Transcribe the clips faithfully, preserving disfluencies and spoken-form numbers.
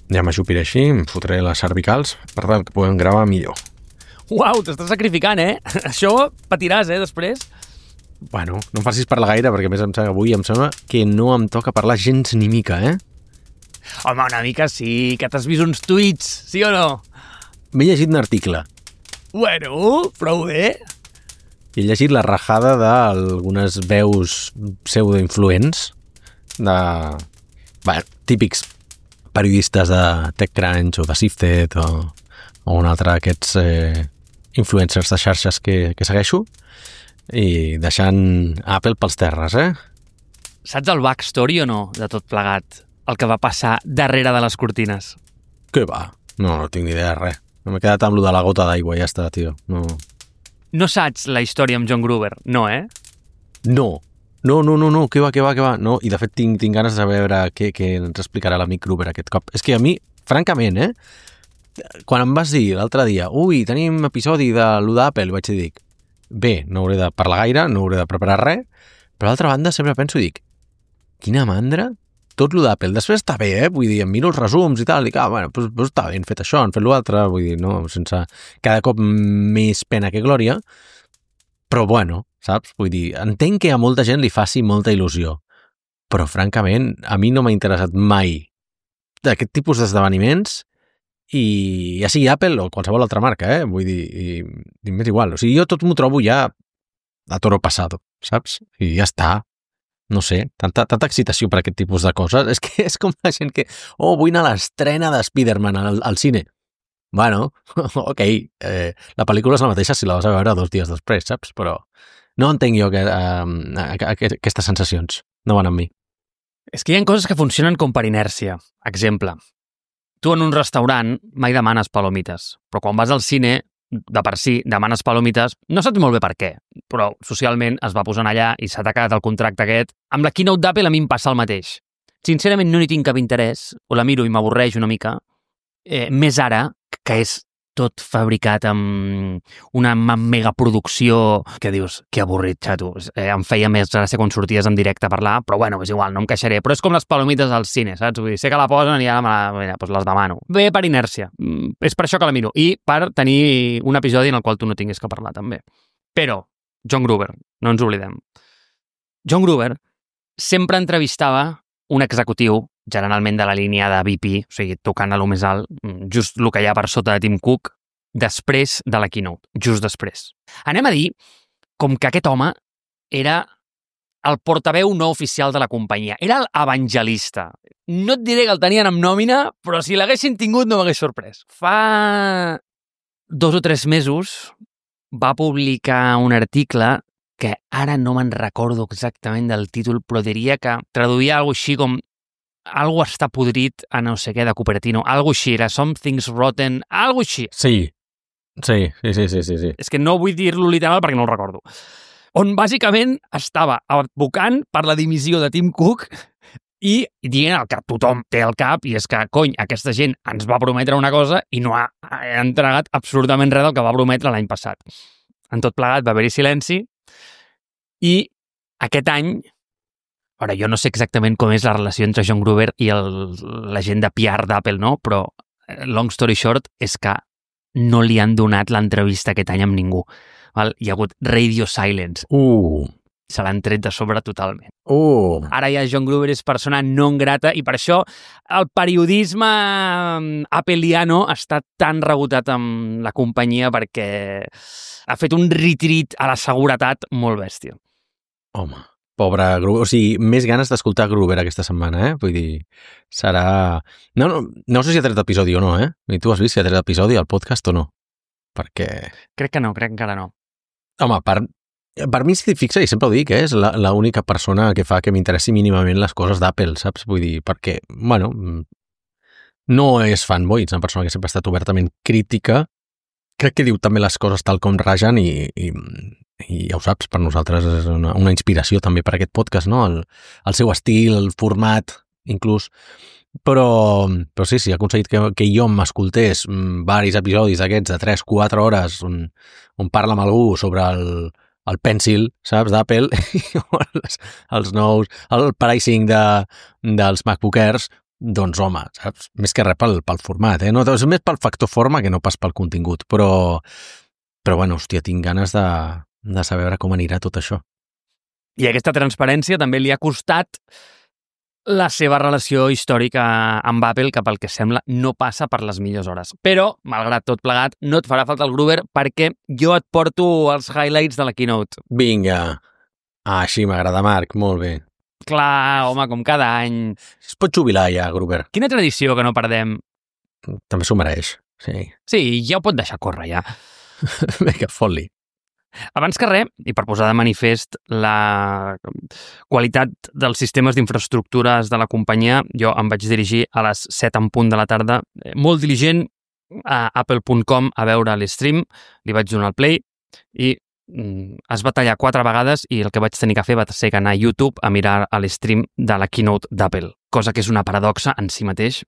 Ja m'aixupiré així, em fotré les cervicals per tal que puguem gravar millor. Uau, t'estàs sacrificant, eh? Això patiràs, eh, després? Bueno, no em facis parlar gaire, perquè a més em sembla, avui em sembla que no em toca parlar gens ni mica, eh? Home, una mica sí, que t'has vist uns tuits, sí o no? M'he llegit un article. Bueno, prou bé. He llegit la rajada d'algunes veus pseudoinfluents de... Bé, típics periodistes de TechCrunch o de Sifted o, o un altre d'aquests eh, influencers de xarxes que, que segueixo i deixant Apple pels terres, eh? Saps el backstory o no, de tot plegat? El que va passar darrere de les cortines? Què va? No, no tinc ni idea de res. No m'he quedat amb lo de la gota d'aigua, ja està, tio. No... No saps la història amb John Gruber, no, eh? No. No, no, no, no, què va, què va, què va. No, i de fet tinc, tinc ganes de veure què, què ens explicarà l'amic Gruber aquest cop. És que a mi, francament, eh, quan em vas dir l'altre dia, ui, tenim episodi de l'U d'Apple, vaig dir, bé, no hauré de parlar gaire, no hauré de preparar res, però d'altra banda sempre penso i dic, quina mandra, tot l'U d'Apple. Després està bé, eh, vull dir, em miro els resums i tal, i dic, ah, bueno, doncs, doncs està bé, han fet això, han fet l'altre, vull dir, no, sense cada cop més pena que glòria, però bueno, saps? Vull dir, entenc que a molta gent li faci molta il·lusió, però francament a mi no m'ha interessat mai d'aquest tipus d'esdeveniments i ja sigui Apple o qualsevol altra marca, eh? Vull dir, i, i m'és igual. O sigui, jo tot m'ho trobo ja a toro passado, saps? I ja està. No sé, tanta, tanta excitació per aquest tipus de coses. És que és com la gent que, oh, vull anar a l'estrena de Spider-Man al, al cine. Bueno, ok, eh, la pel·lícula és la mateixa si la vas a veure dos dies després, saps? Però no entenc jo que, eh, aquestes sensacions. No van amb mi. És que hi ha coses que funcionen com per inèrcia. Exemple, tu en un restaurant mai demanes palomites, però quan vas al cine, de per si, demanes palomites, no saps molt bé per què, però socialment es va posant allà i s'ha tacat el contracte aquest. Amb la keynote d'Apple a mi em passa el mateix. Sincerament no hi tinc cap interès, o la miro i m'avorreix una mica, eh, més ara, que és tot fabricat amb una megaproducció que dius, que avorrit, xato. Eh, em feia més gràcia quan sorties en directe a parlar, però bueno, és igual, no em queixaré. Però és com les palomites al cine, saps? Vull dir, sé que la posen i ara me la, mira, doncs les demano. Bé per inèrcia. Mm, és per això que la miro. I per tenir un episodi en el qual tu no tinguis que parlar, també. Però, John Gruber, no ens oblidem. John Gruber sempre entrevistava un executiu, generalment de la línia de V P, o sigui, tocant a lo més alt, just el que hi ha per sota de Tim Cook, després de la keynote, just després. Anem a dir com que aquest home era el portaveu no oficial de la companyia, era l'evangelista. No et diré que el tenien amb nòmina, però si l'haguessin tingut no m'hagués sorprès. Fa dos o tres mesos va publicar un article que ara no me'n recordo exactament del títol, però diria que traduïa alguna cosa així com algo està podrit a no sé què de Cupertino, algo així, era Something's Rotten, algo així. Sí, sí, sí, sí, sí, sí, sí. És que no vull dir-lo literal perquè no el recordo. On bàsicament estava advocant per la dimissió de Tim Cook i dient el que tothom té al cap, i és que, cony, aquesta gent ens va prometre una cosa i no ha, ha entregat absolutament res del que va prometre l'any passat. En tot plegat va haver-hi silenci i aquest any, ara, jo no sé exactament com és la relació entre John Gruber i el, la gent de P R d'Apple, no? Però long story short és que no li han donat l'entrevista aquest any amb ningú. Val? Hi ha hagut radio silence. Uh. Se l'han tret de sobre totalment. Uh. Ara ja John Gruber és persona non grata i per això el periodisme appleiano està tan rebotat amb la companyia perquè ha fet un retreat a la seguretat molt bèstia. Home, pobre Gruber. O sigui, més ganes d'escoltar Gruber aquesta setmana, eh? Vull dir, serà... No, no, no sé si ha tret episodi o no, eh? I tu has vist si ha tret episodi al podcast o no? Perquè... Crec que no, crec que encara no. Home, per, per mi, si t'hi fixa, i sempre ho dic, eh? És l'única persona que fa que m'interessi mínimament les coses d'Apple, saps? Vull dir, perquè, bueno, no és fanboy, és una persona que sempre ha estat obertament crítica. Crec que diu també les coses tal com ragen i... i i ja ho saps, per nosaltres és una, una inspiració també per aquest podcast, no? El, el seu estil, el format, inclús. Però, però sí, sí, ha aconseguit que, que jo m'escoltés varis episodis d'aquests de tres quatre hores on, on parla amb algú sobre el, el Pencil, saps, d'Apple, els, els nous, el pricing de, dels MacBook Airs, doncs home, saps? Més que res pel, pel format, eh? No, és més pel factor forma que no pas pel contingut, però, però bueno, hòstia, tinc ganes de, de saber com anirà tot això. I aquesta transparència també li ha costat la seva relació històrica amb Apple, que pel que sembla no passa per les millors hores. Però, malgrat tot plegat, no et farà falta el Gruber perquè jo et porto els highlights de la keynote. Vinga! Ah, així m'agrada, Marc, molt bé. Clar, home, com cada any. Es pot jubilar ja, Gruber. Quina tradició que no perdem. També s'ho mereix, sí. Sí, ja ho pot deixar córrer, ja. Vinga, fot-li. Abans que res, i per posar de manifest la qualitat dels sistemes d'infraestructures de la companyia, jo em vaig dirigir a les set en punt de la tarda, molt diligent, a apple punt com a veure l'stream, li vaig donar el play i es va tallar quatre vegades i el que vaig tenir que fer va ser anar a YouTube a mirar a l'stream de la keynote d'Apple, cosa que és una paradoxa en si mateix,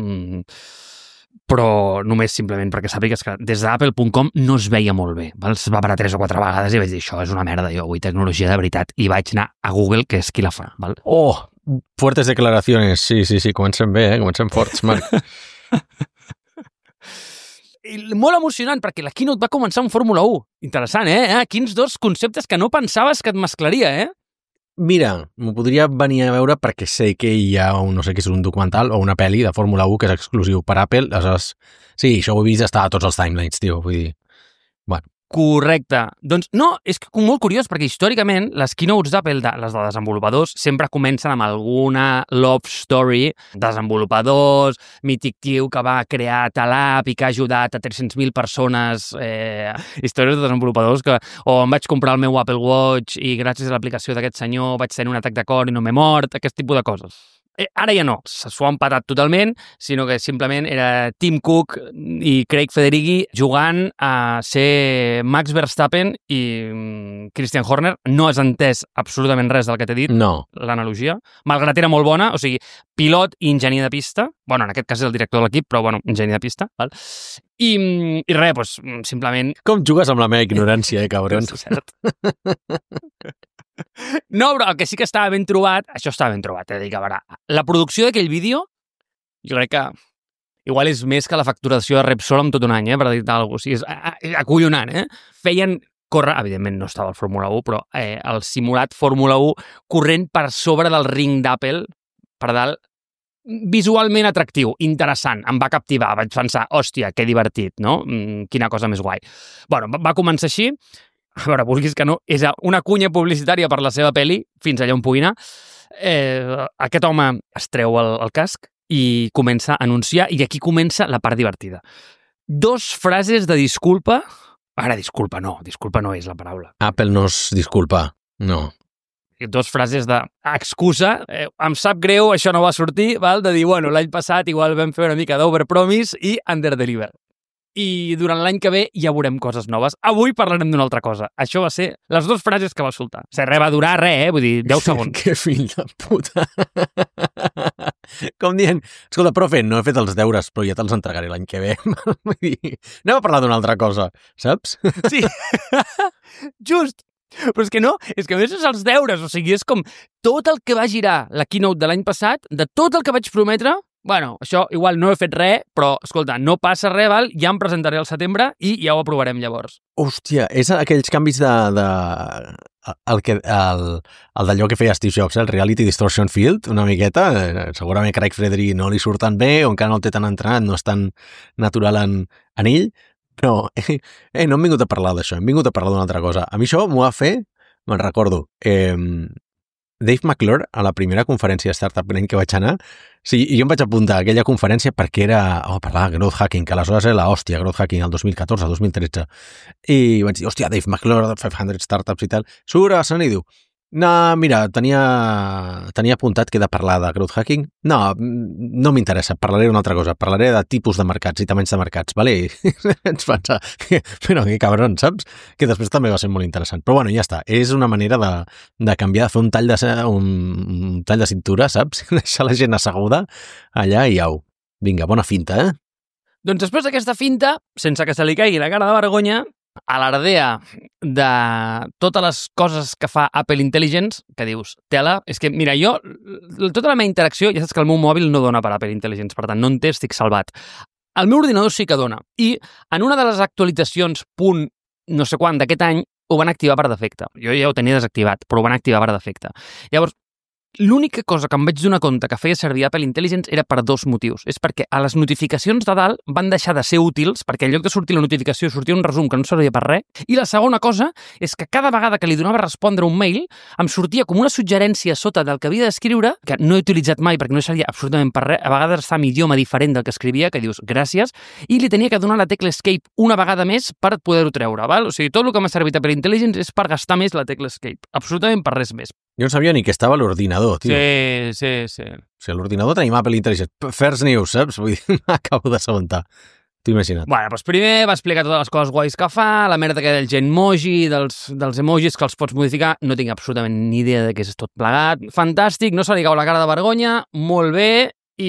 però només simplement perquè sàpigues que des d'apple punt com no es veia molt bé. Val? Es va parar tres o quatre vegades i vaig dir, això és una merda, jo vull tecnologia de veritat, i vaig anar a Google, que és qui la fa. Val? Oh, fuertes declaraciones, sí, sí, sí, comencem bé, eh? Comencem forts, Marc. I molt emocionant, perquè la keynote va començar amb Fórmula u. Interessant, eh? Quins dos conceptes que no pensaves que et mesclaria, eh? Mira, m'ho podria venir a veure perquè sé que hi ha un, no sé què és un documental o una pel·li de Fórmula u que és exclusiu per Apple. Aleshores, sí, això ho he vist, està a tots els timelines, tio. Vull dir, bueno. Correcte. Doncs no, és molt curiós, perquè històricament les keynotes d'Apple, de, les de desenvolupadors, sempre comencen amb alguna love story, desenvolupadors, mític tio que va crear tal app i que ha ajudat a tres-cents mil persones, eh, històries de desenvolupadors que, o em vaig comprar el meu Apple Watch i gràcies a l'aplicació d'aquest senyor vaig tenir un atac de cor i no m'he mort, aquest tipus de coses. Eh, ara ja no, s'ho han patat totalment, sinó que simplement era Tim Cook i Craig Federighi jugant a ser Max Verstappen i Christian Horner. No has entès absolutament res del que t'he dit, no. L'analogia, malgrat era molt bona, o sigui, pilot i enginyer de pista, bueno, en aquest cas és el director de l'equip, però bueno, enginyer de pista, val? I, i res, doncs, simplement... Com jugues amb la meva ignorància, eh, cabrons? És cert. No, però el que sí que estava ben trobat, això estava ben trobat, eh? Dic, a veure, la producció d'aquell vídeo, jo crec que igual és més que la facturació de Repsol amb tot un any, eh? Per dir-te alguna cosa. O sigui, és acollonant, eh? Feien córrer, evidentment no estava al Fórmula u, però eh, el simulat Fórmula u corrent per sobre del ring d'Apple, per dalt, visualment atractiu, interessant, em va captivar, vaig pensar, hòstia, que divertit, no? Quina cosa més guai. Bueno, va començar així. A veure, vulguis que no, és una cunya publicitària per la seva pel·li, fins allà on pugui anar. Eh, aquest home es treu el, el casc i comença a anunciar, i aquí comença la part divertida. Dos frases de disculpa. Ara, disculpa no, disculpa no és la paraula. Apple no es disculpa, no. Dos frases d'excusa. Eh, em sap greu, això no va sortir, val? De dir, bueno, l'any passat igual vam fer una mica d'overpromise i underdeliver. I durant l'any que ve ja veurem coses noves. Avui parlarem d'una altra cosa. Això va ser les dues frases que va soltar. O sigui, res va durar res, eh? Vull dir, deu segons. Que fill de puta. Com dient, escolta, profe, no he fet els deures, però ja te'ls entregaré l'any que ve. Vull dir, anem a parlar d'una altra cosa, saps? Sí, just. Però és que no, és que a més és els deures, o sigui, és com tot el que va girar la keynote de l'any passat, de tot el que vaig prometre, bueno, això igual no he fet res, però, escolta, no passa res, val? Ja em presentaré al setembre i ja ho aprovarem llavors. Hòstia, és aquells canvis de... de el, que, el, el d'allò que feia Steve Jobs, el Reality Distortion Field, una miqueta. Segurament Craig Federighi no li surt tan bé, o encara no el té tan entrenat, no és tan natural en, en ell, però eh, eh, no hem vingut a parlar d'això, hem vingut a parlar d'una altra cosa. A mi això m'ho va fer, me'n recordo, eh, Dave McClure, a la primera conferència de Startup Brain que vaig anar, sí, i jo em vaig apuntar a aquella conferència perquè era, oh, parlava de growth hacking, que aleshores era l'hòstia, growth hacking, el dos mil catorze, dos mil tretze. I vaig dir, hòstia, Dave McClure, cinc-cents Startups i tal. Surt a l'escenari i diu, no, mira, tenia, tenia apuntat que he de parlar de growth hacking. No, no m'interessa, parlaré d'una altra cosa. Parlaré de tipus de mercats i tamanys de mercats, vale? I ens pensa, però que cabron, saps? Que després també va ser molt interessant. Però bueno, ja està. És una manera de, de canviar, de fer un tall de, un, un tall de cintura, saps? Deixar la gent asseguda allà i au. Vinga, bona finta, eh? Doncs després d'aquesta finta, sense que se li caigui la cara de vergonya, A l'ardea de totes les coses que fa Apple Intelligence, que dius, tela, és que, mira, jo, tota la meva interacció, ja saps que el meu mòbil no dona per Apple Intelligence, per tant, no en té, estic salvat. El meu ordinador sí que dona. I en una de les actualitzacions, punt no sé quan, d'aquest any, ho van activar per defecte. Jo ja ho tenia desactivat, però ho van activar per defecte. Llavors, l'única cosa que em vaig donar compte que feia servir Apple Intelligence era per dos motius. És perquè a les notificacions de dalt van deixar de ser útils, perquè en lloc de sortir la notificació sortia un resum que no servia per res. I la segona cosa és que cada vegada que li donava a respondre un mail em sortia com una suggerència sota del que havia d'escriure, que no he utilitzat mai perquè no servia absolutament per res. A vegades està en idioma diferent del que escrivia, que dius gràcies, i li tenia que donar la tecla Escape una vegada més per poder-ho treure. Val? O sigui, tot el que m'ha servit Apple Intelligence és per gastar més la tecla Escape. Absolutament per res més. Jo no sabia ni que estava a l'ordinador, tio. Sí, sí, sí. O sigui, a l'ordinador tenim Apple Intelligence. First news, saps? Vull dir, m'acabo d'assabentar. T'ho imagina't. Bueno, doncs primer va explicar totes les coses guais que fa, la merda que del Genmoji, dels, dels emojis que els pots modificar, no tinc absolutament ni idea de què és tot plegat. Fantàstic, no se li cau la cara de vergonya, molt bé,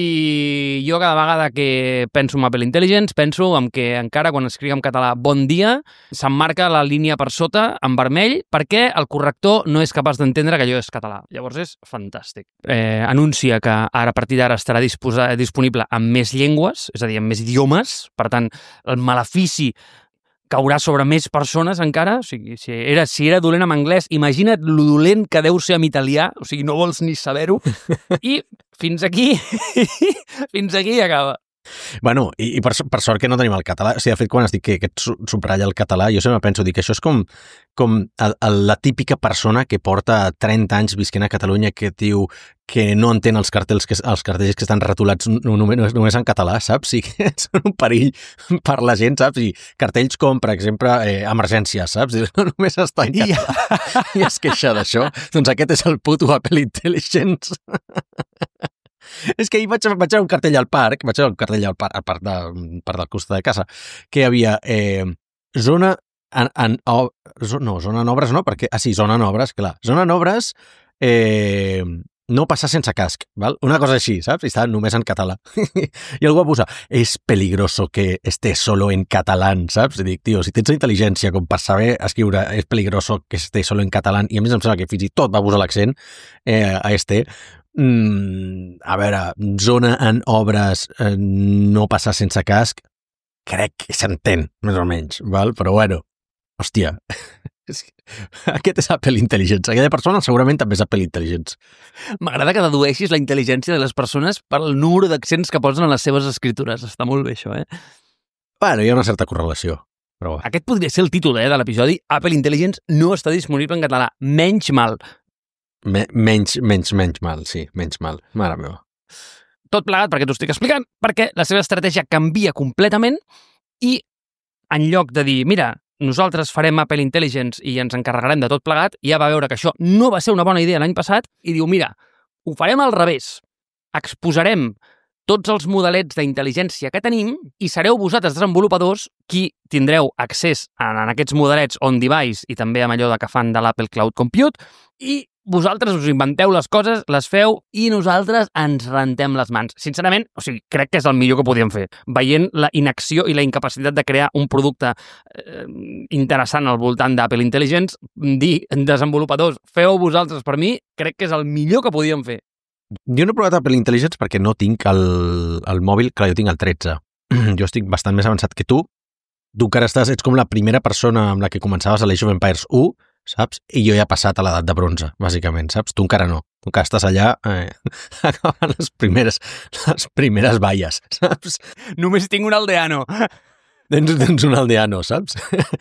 i jo cada vegada que penso en Apple Intelligence penso en que encara quan escric en català bon dia s'emmarca la línia per sota en vermell perquè el corrector no és capaç d'entendre que allò és català. Llavors és fantàstic. Eh, anuncia que ara a partir d'ara estarà disposa, disponible en més llengües, és a dir, en més idiomes, per tant el malefici caurà sobre més persones encara. O sigui, si era, si era dolent en anglès, imagina't lo dolent que deu ser en italià, o sigui, no vols ni saber-ho. I fins aquí, fins aquí acaba. Bueno, i, i per, per sort que no tenim el català. O sigui, de fet, quan es dic que, que et subratlla el català, jo sempre penso, dic que això és com, com el, el, la típica persona que porta trenta anys visquent a Catalunya que diu que no entén els cartells que, els cartells que estan retolats només, només en català, saps? I que són un perill per la gent, saps? I cartells com, per exemple, eh, emergència, saps? I no només està en català i es queixa d'això. Doncs aquest és el puto Apple Intelligence. És que ahir vaig, vaig a un cartell al parc, vaig a un cartell al parc, al parc, de, parc del costat de casa, que hi havia eh, zona en, en, oh, no, zona en obres no, perquè, ah sí, zona en obres, clar, zona en obres, eh, no passar sense casc, val? Una cosa així, saps? I estava només en català. I algú va posar, és peligroso que estés solo en català, saps? I dic, tio, si tens la intel·ligència com per saber escriure és peligroso que estés solo en català, i a més em sembla que fins i tot va posar l'accent eh, a este, Mm, a veure, zona en obres, eh, no passar sense casc, crec que s'entén, més o menys, val? Però bueno, hòstia, aquest és Apple Intelligence. Aquella persona segurament també és Apple Intelligence. M'agrada que dedueixis la intel·ligència de les persones per el número d'accents que posen en les seves escritures. Està molt bé, això, eh? Bueno, hi ha una certa correlació. Però... Aquest podria ser el títol eh, de l'episodi. Apple Intelligence no està disponible en català. Menys mal. Me, menys, menys, menys mal, sí, menys mal. Mare meva. Tot plegat perquè t'ho estic explicant, perquè la seva estratègia canvia completament i en lloc de dir, mira, nosaltres farem Apple Intelligence i ens encarregarem de tot plegat, ja va veure que això no va ser una bona idea l'any passat i diu, mira, ho farem al revés. Exposarem tots els modelets d'intel·ligència que tenim i sereu vosaltres desenvolupadors qui tindreu accés a, a aquests modelets on-device i també amb allò de que fan de l'Apple Cloud Compute i vosaltres us inventeu les coses, les feu i nosaltres ens rentem les mans. Sincerament, o sigui, crec que és el millor que podíem fer. Veient la inacció i la incapacitat de crear un producte eh, interessant al voltant d'Apple Intelligence, dir, desenvolupadors, feu vosaltres per mi, crec que és el millor que podíem fer. Jo no he provat Apple Intelligence perquè no tinc el, el mòbil, clar, jo tinc el tretze. Jo estic bastant més avançat que tu. Tu encara estàs, ets com la primera persona amb la que començaves a l'Age of Empires u, saps? I jo ja he passat a l'edat de bronze, bàsicament, saps? Tu encara no. Tu encara estàs allà eh, acabant les primeres, les primeres valles, saps? Només tinc un aldeano. Tens, tens un aldeano, saps?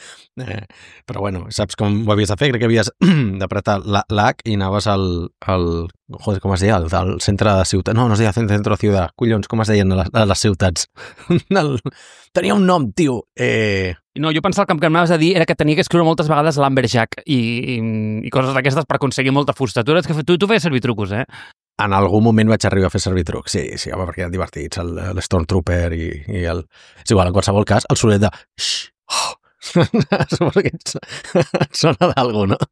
eh, però bueno, saps com ho havies de fer? Crec que havies d'apretar l'H i anaves al, al... Joder, com es deia? Al, al centre de ciutat. No, no es deia centre de ciutat. Collons, com es deien a les, a les ciutats? el... Tenia un nom, tio. Eh... No, jo pensava que el que m'anaves a dir era que tenia que escriure moltes vegades l'Amberjack i, i, i coses d'aquestes per aconseguir molta fusta. Tu, que tu, tu feies servir trucos, eh? En algun moment vaig arribar a fer servir trucs, sí, sí, home, perquè eren divertits, el, el Stormtrooper i, i el... És igual, en qualsevol cas, el solet de... Xxxt, oh. Suposo que et, et sona d'algú, no?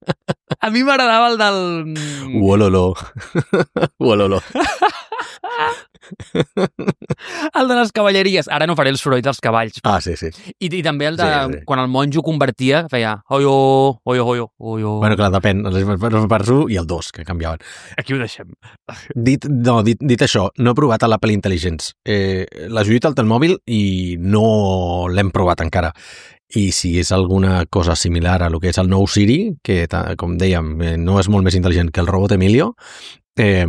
A mi m'agradava el del... Uololo. Uololo. El de les cavalleries. Ara no faré el soroll dels cavalls. Ah, sí, sí. I, i també el de Sí, sí. quan el monjo convertia, feia oio, oio, oio, oio. Bueno, clar, depèn. Els parts u i el dos, que canviaven. Aquí ho deixem. Dit, no, dit, dit això, no he provat a l'Apple Intelligence. Eh, L'ha jugit al Telmòbil i no l'hem provat encara. I si és alguna cosa similar a lo que és el nou Siri, que, com dèiem, no és molt més intel·ligent que el robot Emilio, eh,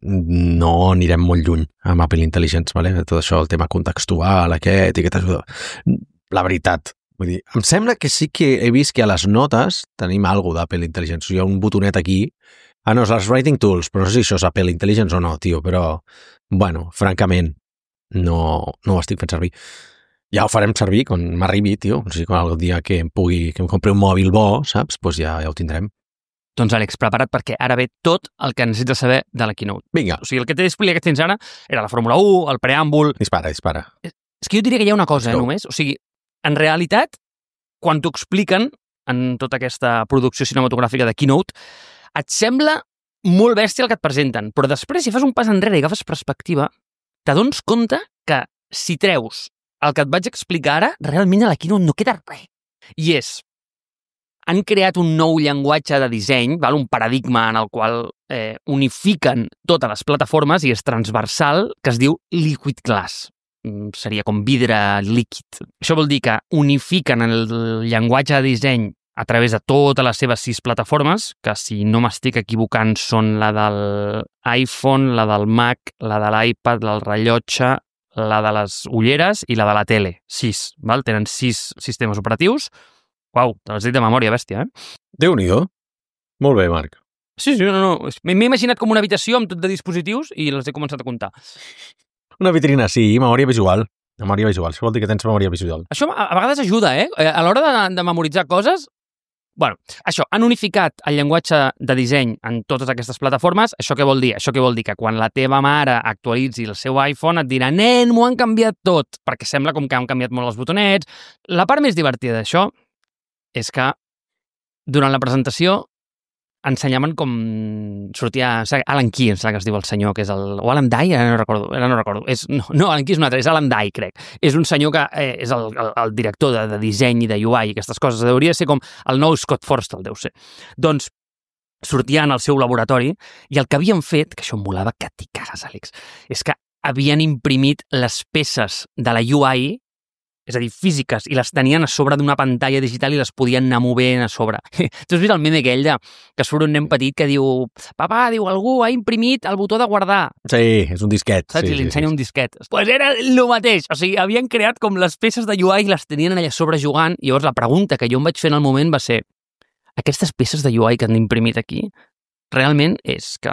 no anirem molt lluny amb Apple Intelligence, vale? Tot això, el tema contextual, aquest i que t'ajuda. La veritat, vull dir, em sembla que sí que he vist que a les notes tenim alguna d'Apple Intelligence. Hi ha un botonet aquí. Ah, no, és les Writing Tools, però no sé si això és Apple Intelligence o no, tio, però, bueno, francament, no, no ho estic fent servir. Ja ho farem servir quan m'arribi, tio. O sigui, quan algun dia que em pugui, que em compri un mòbil bo, saps? Doncs ja, ja ho tindrem. Doncs, Àlex, prepara't perquè ara ve tot el que necessites saber de la Keynote. Vinga. O sigui, el que t'he explicat fins ara era la Fórmula u, el preàmbul... Dispara, dispara. És que jo diria que hi ha una cosa, eh, No. només. O sigui, en realitat, quan t'ho expliquen en tota aquesta producció cinematogràfica de Keynote, et sembla molt bèstia el que et presenten, però després, si fas un pas enrere i agafes perspectiva, t'adones compte que si treus el que et vaig explicar ara, realment a la Keynote no queda res. I és, han creat un nou llenguatge de disseny, val? Un paradigma en el qual eh, unifiquen totes les plataformes i és transversal, que es diu Liquid Glass. Mm, seria com vidre líquid. Això vol dir que unifiquen el llenguatge de disseny a través de totes les seves sis plataformes, que si no m'estic equivocant són la del iPhone, la del Mac, la de l'iPad, la del rellotge, la de les ulleres i la de la tele. Sis, val? Tenen sis sistemes operatius. Uau, te l'has dit de memòria, bèstia, eh? Déu-n'hi-do. Molt bé, Marc. Sí, sí, no, no. M'he imaginat com una habitació amb tot de dispositius i les he començat a comptar. Una vitrina, sí, memòria visual. Memòria visual, això vol dir que tens memòria visual. Això a, a vegades ajuda, eh? A l'hora de, de memoritzar coses, bueno, això, han unificat el llenguatge de disseny en totes aquestes plataformes. Això què vol dir? Això què vol dir? Que quan la teva mare actualitzi el seu iPhone et dirà nen, m'ho han canviat tot, perquè sembla com que han canviat molt els botonets. La part més divertida d'això és que durant la presentació ensenyaven com sortia Alan Key, em sembla que es diu el senyor, que és el... o Alan Dye, ara no recordo. Ara no recordo. És, no, no, Alan Key és un altre, és Alan Dye, crec. És un senyor que eh, és el, el, el director de, de disseny i de U I i aquestes coses. Hauria de ser com el nou Scott Forstall, deu ser. Doncs sortia en el seu laboratori i el que havien fet, que això em molava que t'hi cagues, Àlex, és que havien imprimit les peces de la U I, és a dir, físiques, i les tenien a sobre d'una pantalla digital i les podien anar movent a sobre. Tu has vist el meme aquell de que surt un nen petit que diu papà, diu, algú ha imprimit el botó de guardar. Sí, és un disquet. Saps? Sí, I li sí, ensenya sí. un disquet. Doncs pues era el mateix. O sigui, havien creat com les peces de U I i les tenien allà a sobre jugant. I llavors la pregunta que jo em vaig fer en el moment va ser aquestes peces de U I que han imprimit aquí realment és que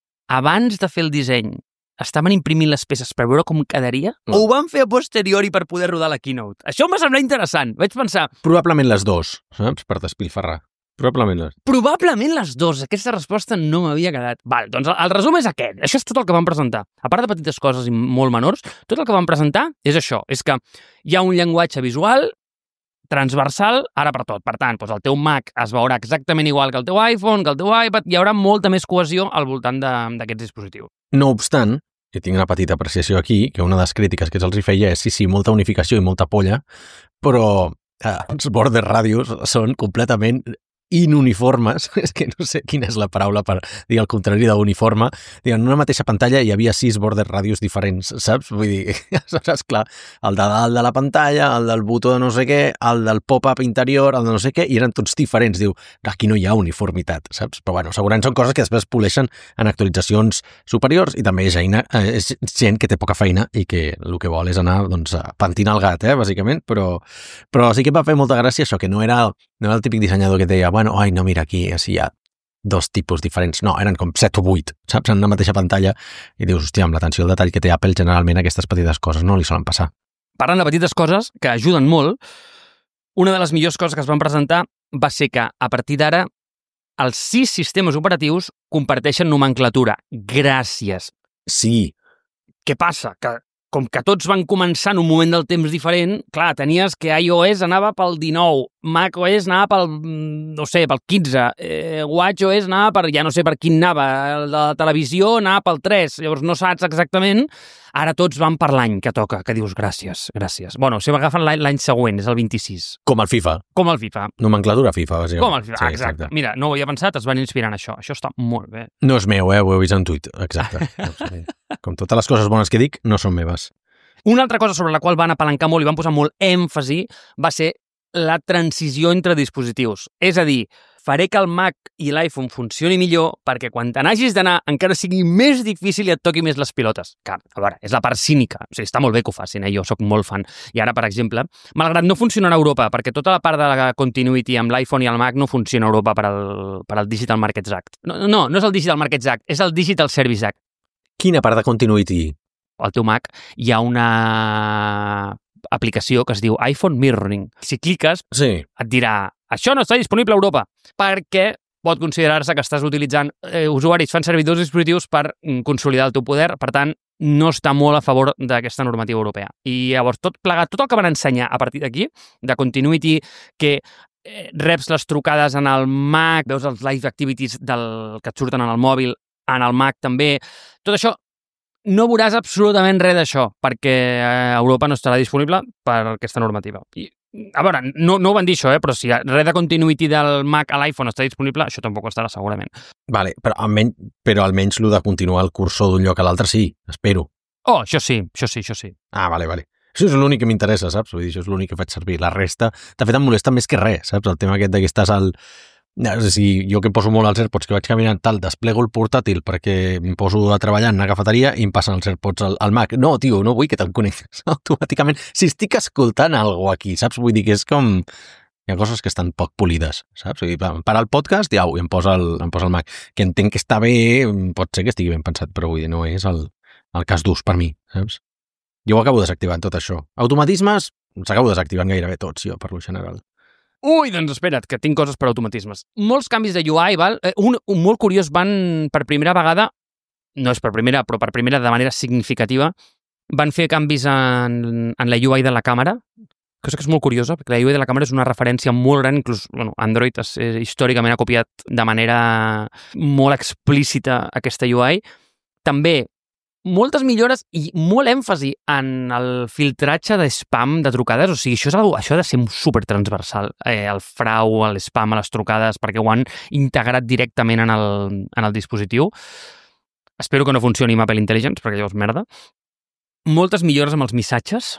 abans de fer el disseny estaven imprimint les peces per veure com quedaria No. o ho van fer a posteriori per poder rodar la Keynote? Això em va semblar interessant. Vaig pensar, Probablement les dues, saps? Per despilfarrar. Probablement les. probablement les dues. Aquesta resposta no m'havia quedat. Val, doncs el, el resum és aquest. Això és tot el que van presentar. A part de petites coses i molt menors, tot el que van presentar és això. És que hi ha un llenguatge visual transversal ara per tot. Per tant, doncs el teu Mac es veurà exactament igual que el teu iPhone, que el teu iPad. Hi haurà molta més cohesió al voltant d'aquests dispositius. No obstant, i tinc una petita apreciació aquí, que una de les crítiques que se'ls hi feia és sí, sí, molta unificació i molta polla, però eh, els border radius són completament inuniformes, és que no sé quina és la paraula per dir el contrari d'uniforme. En una mateixa pantalla hi havia sis border radius diferents, saps? Vull dir, saps, clar, el de dalt de la pantalla, el del botó de no sé què, el del pop-up interior, el de no sé què, i eren tots diferents. Diu, aquí no hi ha uniformitat, saps? Però bueno, segurament són coses que després poleixen en actualitzacions superiors i també és, eina, eh, és gent que té poca feina i que el que vol és anar, doncs, pentinant el gat, eh, bàsicament, però, però sí que em va fer molta gràcia això, que no era, no era el típic dissenyador que deia, bueno, ai, no, mira, aquí així hi ha dos tipus diferents. No, eren com set o vuit, saps? En una mateixa pantalla. I dius, hòstia, amb l'atenció al detall que té Apple, generalment aquestes petites coses no li solen passar. Parlant de petites coses que ajuden molt, una de les millors coses que es van presentar va ser que, a partir d'ara, els sis sistemes operatius comparteixen nomenclatura. Gràcies. Sí. Què passa? Que com que tots van començar en un moment del temps diferent, clar, tenies que iOS anava pel dinou, macOS anava pel, no sé, pel quinze, eh, watchOS anava per, ja no sé per quin anava, el de la televisió anava pel tres, llavors no saps exactament, ara tots van per l'any que toca, que dius gràcies, gràcies. Bueno, si m'agafen l'any següent, és el vint-i-sis. Com el FIFA. Com el FIFA. Nomenclatura FIFA, bàsicament. Com el FIFA, sí, exacte. exacte. Mira, no ho havia pensat, es van inspirar en això. Això està molt bé. No és meu, eh? Ho he vist en tuit, exacte. Com totes les coses bones que dic, no són meves. Una altra cosa sobre la qual van apalancar molt i van posar molt èmfasi va ser la transició entre dispositius. És a dir, faré que el Mac i l'iPhone funcioni millor perquè quan te n'hagis d'anar encara sigui més difícil i et toqui més les pilotes. Que, a veure, és la part cínica. O sigui, està molt bé que ho facin, eh? Jo sóc molt fan. I ara, per exemple, malgrat no funcionarà a Europa, perquè tota la part de la continuity amb l'iPhone i el Mac no funciona a Europa per al, per al Digital Markets Act. No, no, no és el Digital Markets Act, és el Digital Service Act. Quina part de continuity? Al teu Mac hi ha una aplicació que es diu iPhone Mirroring. Si cliques, sí. et dirà això no està disponible a Europa, perquè pot considerar-se que estàs utilitzant eh, usuaris fan servir dos dispositius per consolidar el teu poder, per tant, no està molt a favor d'aquesta normativa europea. I llavors, tot plegat, tot el que van ensenyar a partir d'aquí, de continuity, que eh, reps les trucades en el Mac, veus els live activities del, que et surten en el mòbil, en el Mac també, tot això no veuràs absolutament res d'això, perquè a Europa no estarà disponible per aquesta normativa. I, a veure, no, no ho van dir això, eh? Però si res de continuity del Mac a l'iPhone està disponible, això tampoc estarà segurament. Vale, però almenys, però almenys el de continuar el cursor d'un lloc a l'altre sí, espero. Oh, això sí, això sí, això sí. Ah, vale, vale. Això és l'únic que m'interessa, saps? Vull dir, això és l'únic que faig servir. La resta, de fet, em molesta més que res, saps? El tema aquest de que estàs al... No, és a dir, jo que poso molt els AirPods, que vaig caminant tal, desplego el portàtil perquè em poso a treballar en una cafeteria i em passen els AirPods al, al Mac. No, tio, no vull que te'l connectes automàticament. Si estic escoltant alguna cosa aquí, saps? Vull dir que és com... Hi ha coses que estan poc polides, saps? Vull dir, per al podcast, ja, i em posa, el, em posa el Mac. Que entenc que està bé, pot ser que estigui ben pensat, però vull dir, no és el, el cas d'ús per mi, saps? Jo ho acabo desactivant tot això. Automatismes s'acabo desactivant gairebé tots, jo, per lo general. Ui, doncs espera't, que tinc coses per automatismes. Molts canvis de U I, val? Un, un molt curiós, van per primera vegada, no és per primera, però per primera de manera significativa, van fer canvis en, en la U I de la càmera, cosa que és molt curiosa, perquè la U I de la càmera és una referència molt gran, inclús bueno, Android es, eh, històricament ha copiat de manera molt explícita aquesta U I. També moltes millores i molt èmfasi en el filtratge de spam de trucades, o sigui, això, és algo, això ha de ser supertransversal, eh, el frau, l'spam a les trucades, perquè ho han integrat directament en el, en el dispositiu. Espero que no funcioni amb Apple Intelligence, perquè llavors merda. Moltes millores amb els missatges.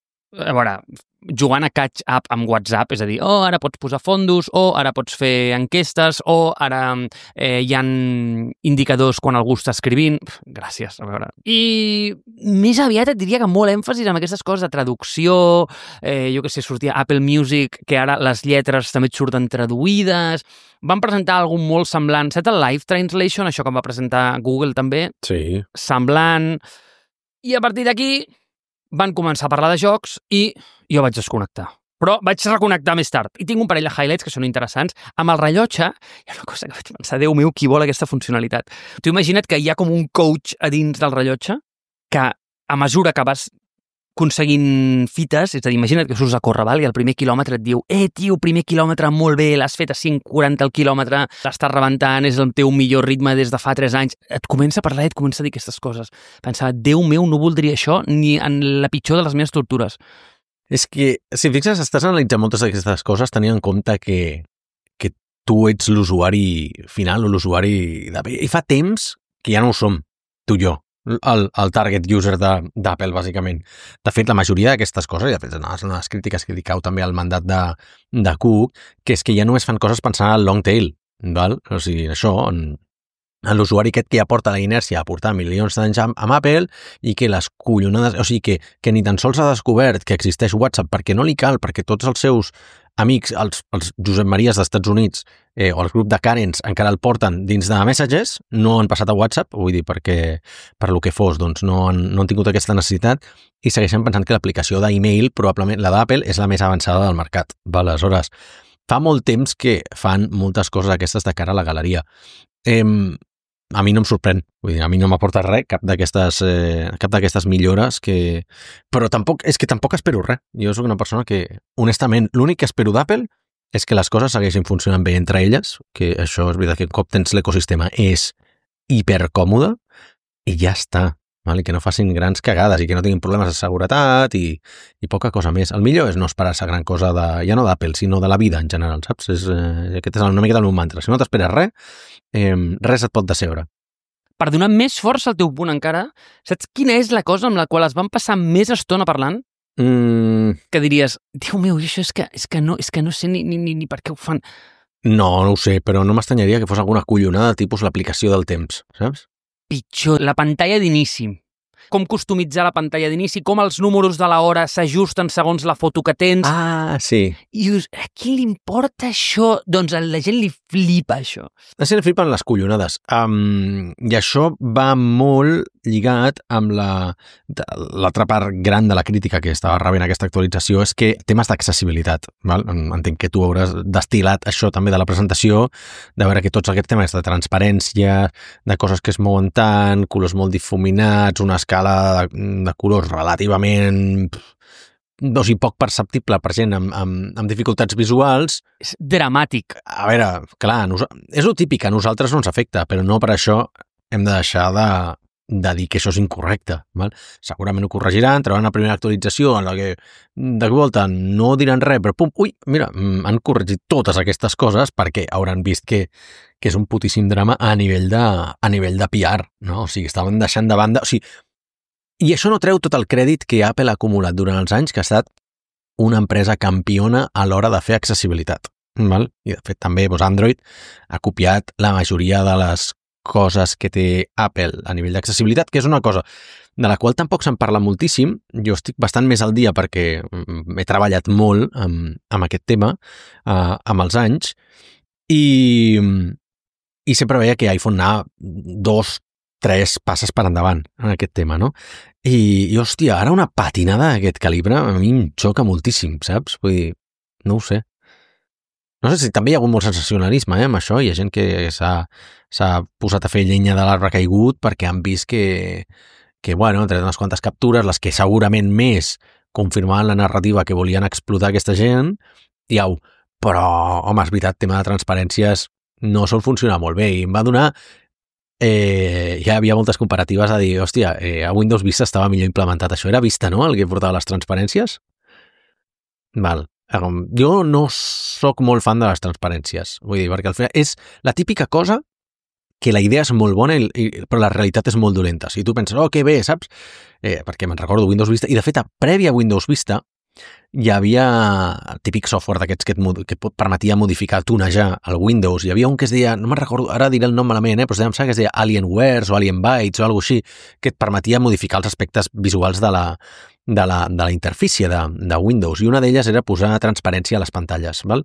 A veure, jugant a catch up amb WhatsApp, és a dir, oh, ara pots posar fondos, o oh, ara pots fer enquestes, o oh, ara eh, hi ha indicadors quan algú està escrivint. Gràcies, a veure. I més aviat et diria que molt èmfasis en aquestes coses de traducció, eh, jo què sé, sortia Apple Music, que ara les lletres també et surten traduïdes. Van presentar algun molt semblant, saps el Live Translation, això que va presentar Google també? Sí. Semblant. I a partir d'aquí van començar a parlar de jocs i jo vaig desconnectar. Però vaig reconnectar més tard. I tinc un parell de highlights que són interessants. Amb el rellotge, hi ha una cosa que vaig pensar, Déu meu, qui vol aquesta funcionalitat? Tu imagina't que hi ha com un coach a dins del rellotge que a mesura que vas aconseguint fites, és a dir, imagina't que surts a córrer, val? I el primer quilòmetre et diu eh, tio, primer quilòmetre molt bé, l'has fet a cent quaranta el quilòmetre, l'estàs rebentant, és el teu millor ritme des de fa tres anys. Et comença a parlar i et comença a dir aquestes coses. Pensava, Déu meu, no voldria això ni en la pitjor de les meves tortures. És que, si fixes, estàs analitzant moltes d'aquestes coses tenint en compte que, que tu ets l'usuari final o l'usuari d'Apple. I fa temps que ja no ho som, tu i jo. El, el target user d'Apple, bàsicament. De fet, la majoria d'aquestes coses, i de fet, són les crítiques que li cau també al mandat de, de Cook, que és que ja només fan coses pensant al long tail, val? O sigui, això, en, en l'usuari aquest que ja porta la inèrcia a portar milions d'anys amb, amb Apple i que les collonades, o sigui, que, que ni tan sols ha descobert que existeix WhatsApp perquè no li cal, perquè tots els seus amics, els, els Josep Maries dels Estats Units eh, o el grup de Karens encara el porten dins de Messages, no han passat a WhatsApp, vull dir, perquè per lo que fos, doncs no han, no han tingut aquesta necessitat i segueixen pensant que l'aplicació d'email, probablement la d'Apple, és la més avançada del mercat. Va, aleshores, fa molt temps que fan moltes coses aquestes de cara a la galeria. Eh, a mi no em sorprèn, vull dir, a mi no m'aporta res, cap d'aquestes eh, cap d'aquestes millores, que... però tampoc, és que tampoc espero res. Jo soc una persona que, honestament, l'únic que espero d'Apple és que les coses segueixin funcionant bé entre elles, que això és veritat que un cop tens l'ecosistema és hipercòmode i ja està. Val? I que no facin grans cagades i que no tinguin problemes de seguretat i, i poca cosa més. El millor és no esperar-se gran cosa, de, ja no d'Apple, sinó de la vida en general, saps? És, eh, aquest és una mica del meu mantra. Si no t'esperes res, eh, res et pot decebre. Per donar més força al teu punt encara, saps quina és la cosa amb la qual es van passar més estona parlant? Mm, Que diries, Déu meu, això és que, és que, no, és que no sé ni, ni, ni, ni per què ho fan. no, no ho sé, però no m'estranyaria que fos alguna collonada tipus l'aplicació del temps, saps? Pitjor, la pantalla d'inici. Com customitzar la pantalla d'inici, com els números de l'hora s'ajusten segons la foto que tens. Ah, sí. I dius, a qui li importa això? Doncs a la gent li flipa això. A si li flipen les collonades. Um, I això va molt lligat amb la l'altra part gran de la crítica que estava rebent aquesta actualització és que temes d'accessibilitat. Val? Entenc que tu hauràs destilat això també de la presentació, de veure que tots aquests temes de transparència, de coses que es mouen tant, colors molt difuminats, una escala de, de colors relativament o sigui, poc perceptible per gent amb, amb, amb dificultats visuals. És dramàtic. A veure, clar, nos, és el típic, a nosaltres no ens afecta, però no per això hem de deixar de, de dir que això és incorrecte. Val? Segurament ho corregiran, trauran la primera actualització en la que de volta no diran res, però pum, ui, mira, han corregit totes aquestes coses perquè hauran vist que, que és un putíssim drama a nivell de, a nivell de P R, no? O sigui, estaven deixant de banda... O sigui, i això no treu tot el crèdit que Apple ha acumulat durant els anys, que ha estat una empresa campiona a l'hora de fer accessibilitat. Val? I de fet també doncs, Android ha copiat la majoria de les coses que té Apple a nivell d'accessibilitat, que és una cosa de la qual tampoc se'n parla moltíssim. Jo estic bastant més al dia perquè he treballat molt amb, amb aquest tema uh, amb els anys i, i sempre veia que iPhone anava dos, tres passes per endavant en aquest tema, no? I, i hòstia, ara una patinada d'aquest calibre a mi em xoca moltíssim, saps? Vull dir, no ho sé. No sé si també hi ha hagut molt sensacionalisme eh, amb això, hi ha gent que s'ha posat a fer llenya de l'arbre caigut perquè han vist que, que bueno, han tret unes quantes captures, les que segurament més confirmaven la narrativa que volien explotar aquesta gent, i au, però, home, és veritat, tema de transparències no sol funcionar molt bé, i em va donar... Eh, ja hi havia moltes comparatives a dir, hòstia, eh, a Windows Vista estava millor implementat això. Era Vista, no?, el que portava les transparències? Val. Jo no sóc molt fan de les transparències, vull dir, perquè al final és la típica cosa que la idea és molt bona, i, i, però la realitat és molt dolenta. Si tu penses, oh, que bé, saps? Eh, perquè me'n recordo Windows Vista, i de fet, a prèvia Windows Vista, hi havia el típic software d'aquests que, et, que et permetia modificar, tunejar el Windows. Hi havia un que es deia, no me'n recordo, ara diré el nom malament, eh, però es deia, que es deia Alienwares o Alienbytes o alguna cosa així, que et permetia modificar els aspectes visuals de la, de la, de la interfície de, de Windows, i una d'elles era posar transparència a les pantalles, val?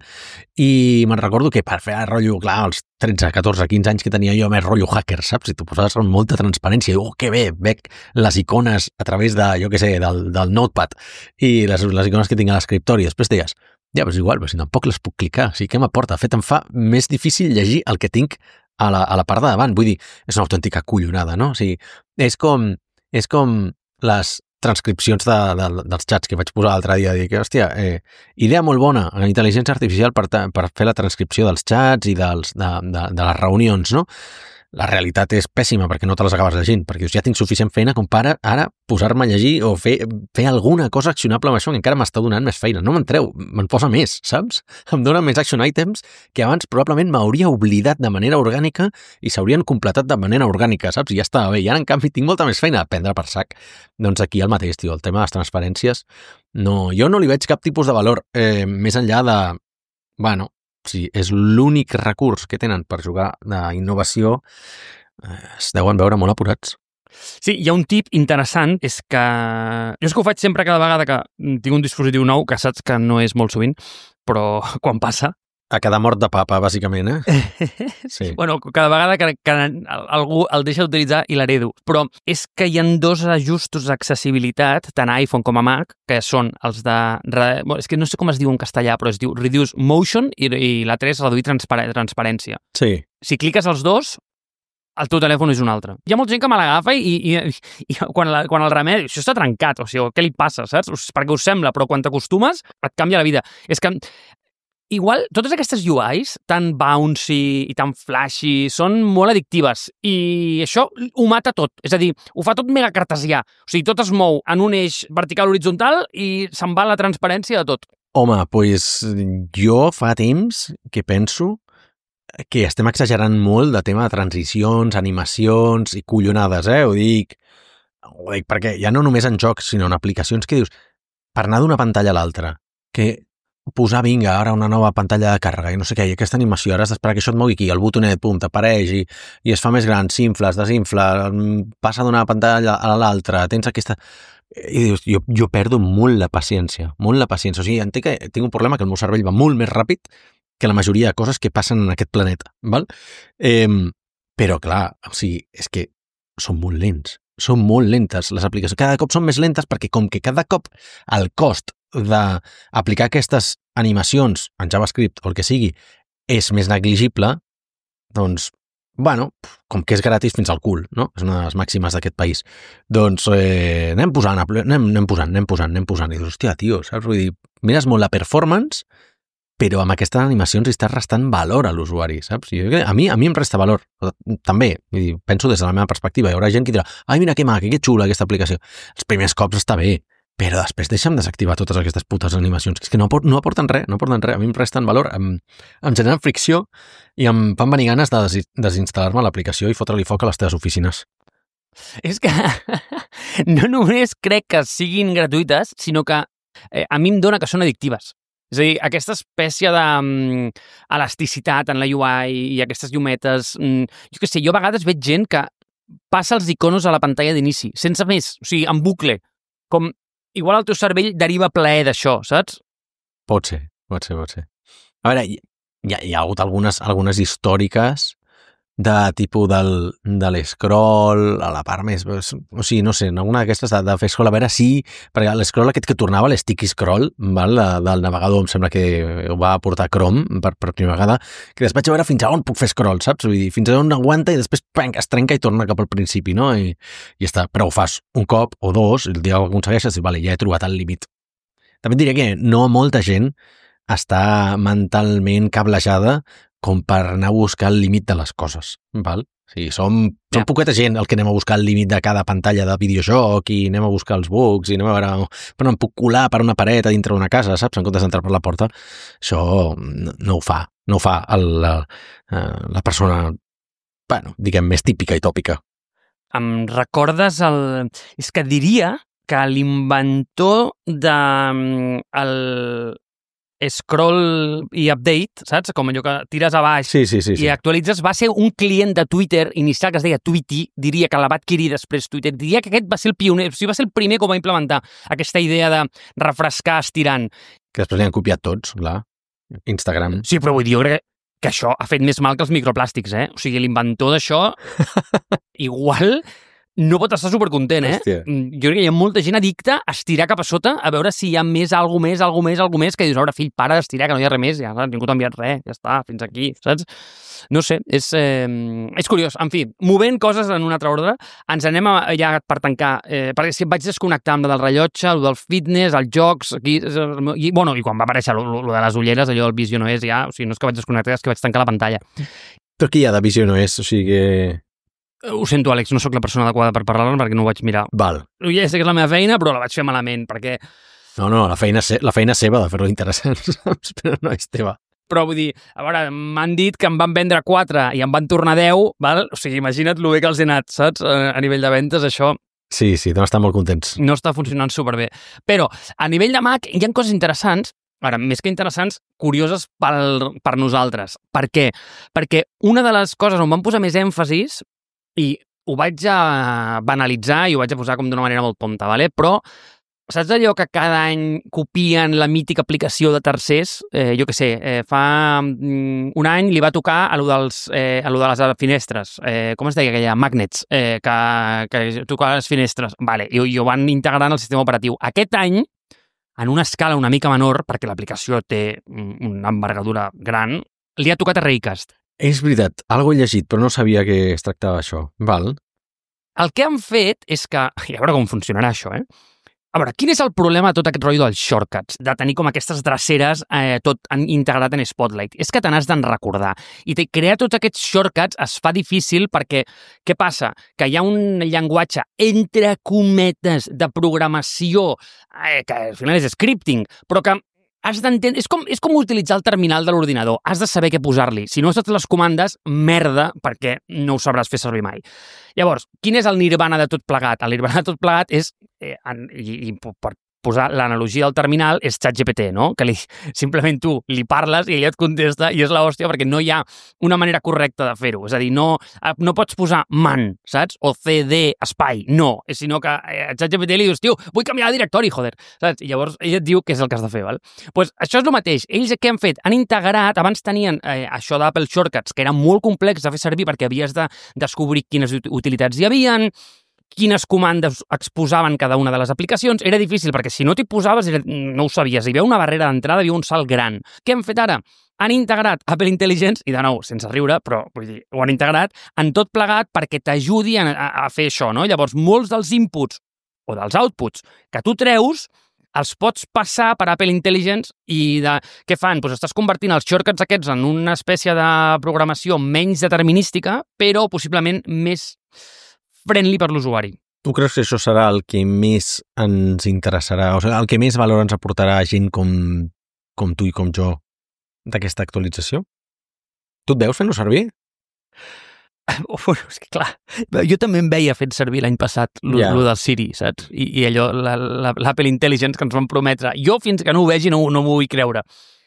I me'n recordo que per fer rotllo, clar, als tretze, catorze, quinze anys que tenia jo més rotllo hacker, saps? I tu posaves amb molta transparència, i oh, que bé, veig les icones a través de, jo què sé, del, del notepad, i les, les icones que tinc a l'escriptori. Després deies, ja, però és igual, però si tampoc les puc clicar, o sigui, què m'aporta? De fet, em fa més difícil llegir el que tinc a la, a la part de davant. Vull dir, és una autèntica collonada, no? O sigui, és com, és com les transcripcions de, de, dels xats que vaig posar l'altre dia, dir que, hòstia, eh, idea molt bona, la intel·ligència artificial per, per fer la transcripció dels xats i dels, de, de, de les reunions, no? La realitat és pèssima perquè no te les acabes llegint, perquè dius, ja tinc suficient feina com per ara posar-me a llegir o fer, fer alguna cosa accionable amb això, que encara m'està donant més feina. No me'n treu, me'n posa més, saps? Em dona més action items que abans probablement m'hauria oblidat de manera orgànica i s'haurien completat de manera orgànica, saps? I ja estava bé. I ara, en canvi, tinc molta més feina a prendre per sac. Doncs aquí el mateix, tio, el tema de les transparències, no, jo no li veig cap tipus de valor, eh, més enllà de, bueno, si és l'únic recurs que tenen per jugar d'innovació, eh, es deuen veure molt apurats. Sí, hi ha un tip interessant, és que... Jo és que ho faig sempre cada vegada que tinc un dispositiu nou, que saps que no és molt sovint, però quan passa... A cada mort de papa, bàsicament, eh? Sí. Bueno, cada vegada que, que algú el deixa d'utilitzar i l'heredo. Però és que hi ha dos ajustos d'accessibilitat, tant a iPhone com a Mac, que són els de... Bueno, és que no sé com es diu en castellà, però es diu Reduce Motion i, i l'altre és Reduir transpar transparència. Sí. Si cliques els dos, el teu telèfon és un altre. Hi ha molta gent que me l'agafa i, i, i quan, la, quan el remedi, això està trencat, o sigui, què li passa, saps? Perquè us sembla, però quan t'acostumes et canvia la vida. És que igual, totes aquestes U Is, tan bouncy i tan flashy, són molt addictives i això ho mata tot. És a dir, ho fa tot mega cartesià. O sigui, tot es mou en un eix vertical horitzontal i se'n va la transparència de tot. Home, doncs jo fa temps que penso que estem exagerant molt de tema de transicions, animacions i collonades, eh? Ho dic, ho dic perquè ja no només en jocs, sinó en aplicacions que dius, per anar d'una pantalla a l'altra, que posar, vinga, ara una nova pantalla de càrrega i no sé què, i aquesta animació, ara has d'esperar que això et mogui aquí, el botonet, pum, t'apareix i, i es fa més gran, s'infla, es desinfla, passa d'una pantalla a l'altra, tens aquesta... I dius, jo, jo perdo molt la paciència, molt la paciència. O sigui, entenc que tinc un problema que el meu cervell va molt més ràpid que la majoria de coses que passen en aquest planeta, val? Eh, però, clar, o sigui, és que són molt lents, són molt lentes les aplicacions. Cada cop són més lentes perquè com que cada cop el cost d'aplicar aquestes animacions en JavaScript o el que sigui és més negligible, doncs, bueno, com que és gratis fins al cul, no? És una de les màximes d'aquest país. Doncs eh, anem posant, anem, anem posant, anem posant, anem posant. I dius, hòstia, tio, saps? Vull dir, mires molt la performance, però amb aquestes animacions estàs restant valor a l'usuari, saps? Jo, a, mi, a mi em resta valor, també. Vull dir, penso des de la meva perspectiva. Hi haurà gent que dirà, ai, mira que maca, que xula aquesta aplicació. Els primers cops està bé, però després deixa'm desactivar totes aquestes putes animacions, que és que no, no aporten res, no aporten res, a mi em resten valor, em, em generen fricció i em fan venir ganes de des, desinstal·lar-me l'aplicació i fotre-li foc a les teves oficines. És que no només crec que siguin gratuïtes, sinó que eh, a mi em dona que són addictives. És a dir, aquesta espècie d'elasticitat en la U I i aquestes llumetes, mm, jo què sé, jo a vegades veig gent que passa els iconos a la pantalla d'inici, sense més, o sigui, en bucle, com igual el teu cervell deriva plaer d'això, saps? Pot ser, pot ser, pot ser. A veure, hi, hi ha hagut algunes, algunes històriques de tipus del, de l'escroll, a la part més... O sigui, no sé, en alguna d'aquestes de, de fer scroll, a veure si... Perquè l'escroll aquest que tornava, l'sticky scroll, val, del navegador, em sembla que ho va portar Chrome per, per primera vegada, que després vaig a veure fins a on puc fer scroll, saps? Vull dir, fins a on aguanta i després pang, es trenca i torna cap al principi, no? I, i ja està. Però ho fas un cop o dos, el dia que ho aconsegueixes, i vale, ja he trobat el límit. També et diré que no molta gent està mentalment cablejada com per anar a buscar el límit de les coses, val? O sigui, som, som ja. Poqueta gent el que anem a buscar el límit de cada pantalla de videojoc i anem a buscar els bugs i anem a veure, però em puc colar per una paret a dintre d'una casa, saps? En comptes d'entrar per la porta. Això no, no ho fa, no ho fa el, la, la persona, bueno, diguem, més típica i tòpica. Em recordes el... És que diria que l'inventor de el scroll i update, saps? Com allò que tires a baix sí, sí, sí, sí. i actualitzes, va ser un client de Twitter inicial que es deia Tweety, diria que la va adquirir després Twitter, diria que aquest va ser el pioner, o sigui, va ser el primer que va implementar aquesta idea de refrescar estirant. Que després li han copiat tots, clar. Instagram. Sí, però vull dir, jo crec que això ha fet més mal que els microplàstics, eh? O sigui, l'inventor d'això igual no pot estar supercontent, eh? Hòstia. Jo crec que hi ha molta gent addicta a estirar cap a sota a veure si hi ha més, algo més, algo més, algo més, que dius, ara, fill, para d'estirar, que no hi ha res més, ja, ningú t'ha enviat res, ja està, fins aquí, saps? No sé, és, eh, és curiós. En fi, movent coses en un altre ordre, ens anem a, ja per tancar, eh, perquè si vaig desconnectar amb el del rellotge, el del fitness, els jocs, aquí, i, bueno, i quan va aparèixer lo, lo de les ulleres, allò del Vision O S, ja, o sigui, no és que vaig desconnectar, és que vaig tancar la pantalla. Però què hi ha de Vision O S? O sigui que... Ho sento, Àlex, no sóc la persona adequada per parlar-ne perquè no ho vaig mirar. Val. Ja sé que és la meva feina, però la vaig fer malament, perquè... No, no, la feina, la feina seva de fer-lo interessant, saps? Però no és teva. Però vull dir, a veure, m'han dit que em van vendre quatre i em van tornar deu, val? O sigui, imagina't lo bé que els he anat, saps? A nivell de ventes, això... Sí, sí, deuen estar molt contents. No està funcionant superbé. Però, a nivell de Mac, hi ha coses interessants, ara, més que interessants, curioses pel, per nosaltres. Per què? Perquè una de les coses on vam posar més èmfasis, i ho vaig a banalitzar i ho vaig a posar com d'una manera molt tonta, vale? Però saps allò que cada any copien la mítica aplicació de tercers? Eh, jo què sé, eh, fa mm, un any li va tocar a lo, dels, eh, a lo de les finestres. Eh, com es deia aquella? Magnets, eh, que, que tocava les finestres. Vale, i, i ho van integrant al sistema operatiu. Aquest any, en una escala una mica menor, perquè l'aplicació té una envergadura gran, li ha tocat a Raycast. És veritat, algo he llegit, però no sabia que es tractava això. Val. El que han fet és que, i a veure com funcionarà això, eh? A veure, quin és el problema de tot aquest rotllo dels shortcuts, de tenir com aquestes dreceres eh, tot en, integrat en Spotlight? És que te n'has d'en recordar. I te, crear tots aquests shortcuts es fa difícil perquè, què passa? Que hi ha un llenguatge, entre cometes, de programació, eh, que al final és scripting, però que has d'entendre... És com, és com utilitzar el terminal de l'ordinador. Has de saber què posar-li. Si no saps les comandes, merda, perquè no ho sabràs fer servir mai. Llavors, quin és el nirvana de tot plegat? El nirvana de tot plegat és, eh, en, i, i per posar l'analogia del terminal, és ChatGPT, no? Que li, simplement tu li parles i ella et contesta i és l'hòstia perquè no hi ha una manera correcta de fer-ho. És a dir, no, no pots posar man, saps? O cd espai, no. Sinó que a ChatGPT li dius, tio, vull canviar de directori, joder. Saps? I llavors ella et diu què és el que has de fer, val? Pues això és el mateix. Ells què han fet? Han integrat, abans tenien eh, això d'Apple Shortcuts, que era molt complex de fer servir perquè havies de descobrir quines utilitats hi havien, quines comandes exposaven cada una de les aplicacions. Era difícil, perquè si no t'hi posaves era, no ho sabies. Hi havia una barrera d'entrada, hi havia un salt gran. Què han fet ara? Han integrat Apple Intelligence, i de nou, sense riure, però vull dir, ho han integrat en tot plegat perquè t'ajudi a, a, a fer això, no? Llavors, molts dels inputs o dels outputs que tu treus els pots passar per Apple Intelligence i de... què fan? Doncs estàs convertint els shortcuts aquests en una espècie de programació menys determinística, però possiblement més friendly per l'usuari. Tu creus que això serà el que més ens interessarà, o sigui, el que més valor ens aportarà a gent com, com tu i com jo d'aquesta actualització? Tu et veus fent-ho servir? Oh, és que clar, jo també em veia fent servir l'any passat lo, yeah. lo del Siri, saps? I, i allò, l'Apple Intelligence que ens van prometre. Jo fins que no ho vegi no, no m'ho vull creure.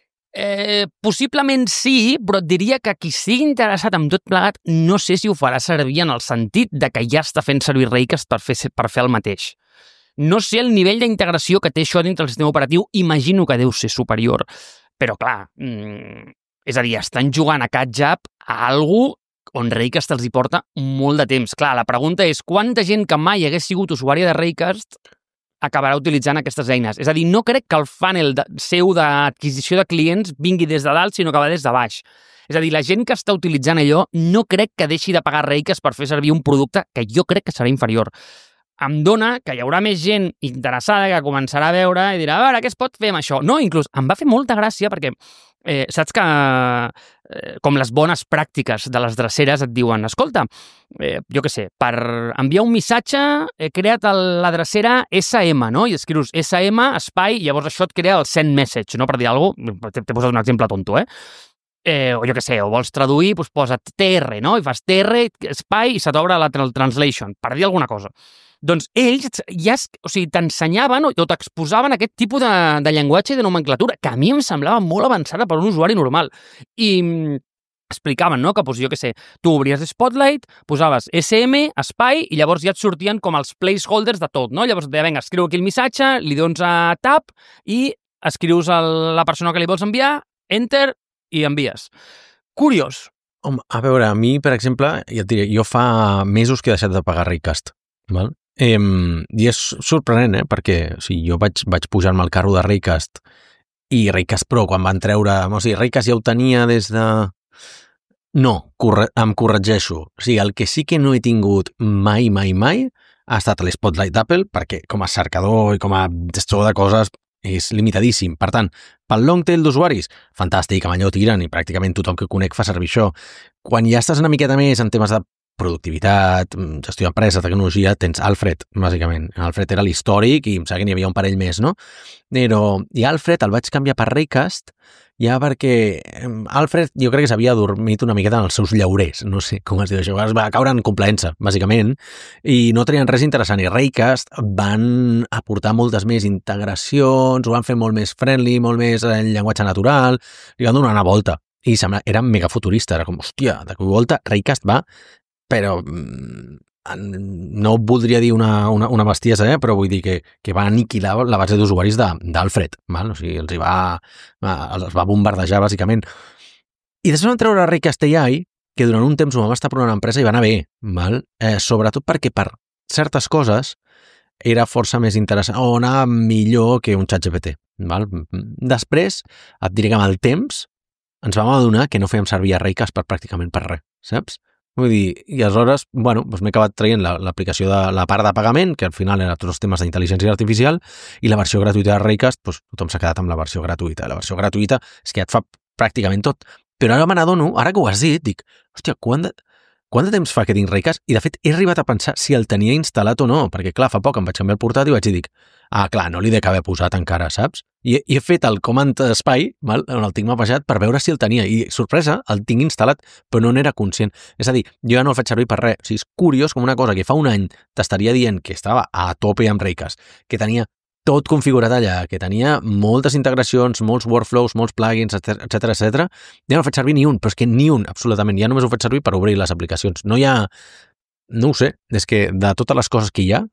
Eh, possiblement sí, però et diria que qui sigui interessat en tot plegat no sé si ho farà servir en el sentit de que ja està fent servir Raycast per fer, per fer el mateix. No sé el nivell d'integració que té això dintre el sistema operatiu, imagino que deu ser superior. Però clar, mm, és a dir, estan jugant a catch-up a algú on Raycast els hi porta molt de temps. Clar, la pregunta és quanta gent que mai hagués sigut usuària de Raycast acabarà utilitzant aquestes eines. És a dir, no crec que el funnel de, seu d'adquisició de clients vingui des de dalt, sinó que va des de baix. És a dir, la gent que està utilitzant allò no crec que deixi de pagar Raycast per fer servir un producte que jo crec que serà inferior. Em dona que hi haurà més gent interessada que començarà a veure i dirà, a veure, què es pot fer amb això? No, inclús em va fer molta gràcia perquè eh, saps que eh, com les bones pràctiques de les dreceres et diuen, escolta, eh, jo què sé, per enviar un missatge he creat el, la drecera esse eme, no? I escrius esse eme, espai, i llavors això et crea el send message, no? Per dir alguna cosa, t'he posat un exemple tonto, eh? Eh, o jo què sé, o vols traduir, doncs posa't te erre, no? I fas te erre, espai, i se t'obre la translation, per dir alguna cosa. Doncs ells ja o sigui, t'ensenyaven o t'exposaven aquest tipus de, de llenguatge i de nomenclatura, que a mi em semblava molt avançada per un usuari normal. I explicaven, no?, que, doncs, jo què sé, tu obries Spotlight, posaves esse eme, espai, i llavors ja et sortien com els placeholders de tot, no? Llavors et deia, vinga, escriu aquí el missatge, li dones a tab i escrius a la persona que li vols enviar, enter, i envies. Curiós. Home, a veure, a mi, per exemple, ja et diré, jo fa mesos que he deixat de pagar Raycast, val? Eh, I és sorprenent, eh? Perquè o sigui, jo vaig, vaig pujar-me al carro de Raycast i Raycast Pro, quan van treure... O sigui, Raycast ja ho tenia des de... No, corre... em corregeixo. O sigui, el que sí que no he tingut mai, mai, mai ha estat l'Spotlight d'Apple, perquè com a cercador i com a gestor de coses és limitadíssim. Per tant, pel long tail d'usuaris, fantàstic, amb allò tiren i pràcticament tothom que conec fa servir això. Quan ja estàs una miqueta més en temes de productivitat, gestió d'empresa, tecnologia, tens Alfred, bàsicament. Alfred era l'històric i em sembla que n'hi havia un parell més, no? Però, i Alfred el vaig canviar per Raycast ja perquè Alfred jo crec que s'havia dormit una miqueta en els seus llaurers, no sé com es diu això, es va caure en complaença, bàsicament, i no tenien res interessant. I Raycast van aportar moltes més integracions, ho van fer molt més friendly, molt més en llenguatge natural, i van donar una volta. I sembla, era mega futurista, era com, hòstia, de cop volta, Raycast va, però no voldria dir una, una, una bestiesa, eh? Però vull dir que, que va aniquilar la base d'usuaris d'Alfred, val? O sigui, els hi va, els va bombardejar, bàsicament. I després van treure Raycast A I, que durant un temps ho vam estar provant una empresa i va anar bé, val? Eh, sobretot perquè per certes coses era força més interessant, o anava millor que un ChatGPT, val? Després, et diré que amb el temps ens vam adonar que no fèiem servir a Raycast per pràcticament per res, saps? Vull dir, i aleshores, bueno, doncs m'he acabat traient l'aplicació de la part de pagament, que al final era tots els temes d'intel·ligència artificial, i la versió gratuïta de Raycast, doncs tothom s'ha quedat amb la versió gratuïta. La versió gratuïta és que ja et fa pràcticament tot. Però ara me n'adono, ara que ho has dit, dic, hòstia, quant de, quant de temps fa que tinc Raycast? I de fet he arribat a pensar si el tenia instal·lat o no, perquè clar, fa poc em vaig canviar el portàtil i vaig dir, dic, ah, clar, no l'he d'haver posat encara, saps? I, i he fet el Command Spy, val, on el tinc mapejat, per veure si el tenia. I, sorpresa, el tinc instal·lat, però no n'era conscient. És a dir, jo ja no el faig servir per res. O sigui, és curiós com una cosa que fa un any t'estaria dient que estava a tope amb Raycast, que tenia tot configurat allà, que tenia moltes integracions, molts workflows, molts plugins, etcètera, etcètera. Ja no faig servir ni un, però és que ni un, absolutament. Ja només ho faig servir per obrir les aplicacions. No hi ha... No ho sé, és que de totes les coses que hi ha,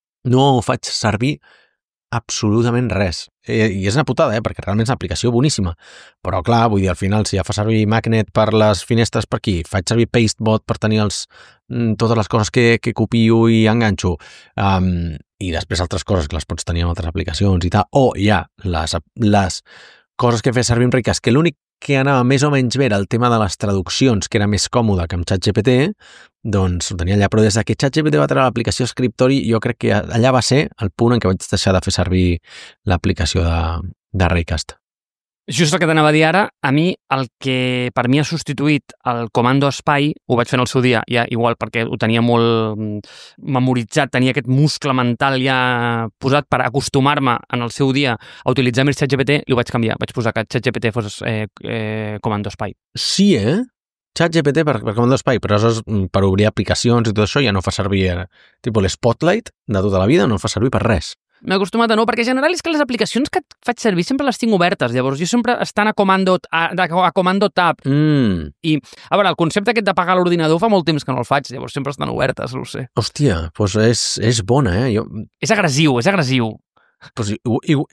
no faig servir absolutament res. I és una putada, eh? Perquè realment és una aplicació boníssima. Però clar, vull dir, al final, si ja fa servir Magnet per les finestres per aquí, faig servir Pastebot per tenir els, totes les coses que, que copio i enganxo, um, i després altres coses que les pots tenir en altres aplicacions i tal, o ja les, les coses que fes servir en Raycast, que l'únic que anava més o menys bé era el tema de les traduccions, que era més còmode que amb ChatGPT, doncs ho tenia allà. Però des que ChatGPT va treure l'aplicació Scriptory, jo crec que allà va ser el punt en què vaig deixar de fer servir l'aplicació de, de Raycast. Just el que t'anava a dir ara, a mi el que per mi ha substituït el Comando Spy, ho vaig fer en el seu dia, ja igual perquè ho tenia molt memoritzat, tenia aquest muscle mental ja posat per acostumar-me en el seu dia a utilitzar més ChatGPT, i ho vaig canviar. Vaig posar que ChatGPT fos eh, eh, Comando Spy. Sí, eh? ChatGPT per, per Comando Spy, però és per obrir aplicacions i tot això ja no fa servir, eh, tipus l'Spotlight de tota la vida, no fa servir per res. M'he acostumat a no, perquè en general és que les aplicacions que faig servir sempre les tinc obertes, llavors jo sempre estan a Comando, a, a Comando Tab. Mm. I, a veure, el concepte aquest d'apagar l'ordinador fa molt temps que no el faig, llavors sempre estan obertes, no ho sé. Hòstia, doncs és, és bona, eh? Jo... És agressiu, és agressiu. Pues, igual,